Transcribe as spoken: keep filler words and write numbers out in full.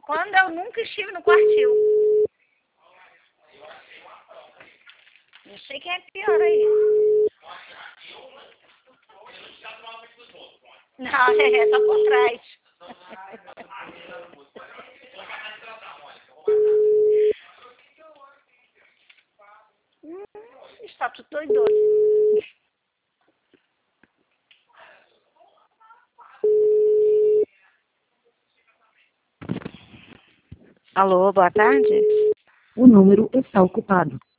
Quando eu nunca estive no quartil. Não sei quem é pior aí. Não, é só por trás. hum, está tudo doido. Alô, boa tarde. O número está ocupado.